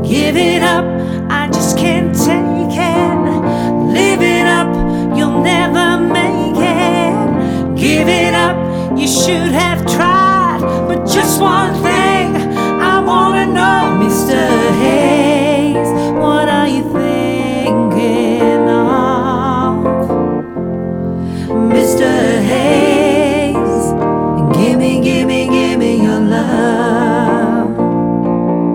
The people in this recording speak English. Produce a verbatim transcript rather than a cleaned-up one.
Give it up, I just can't take it. Live it up, you'll never make it. Give it up, you should.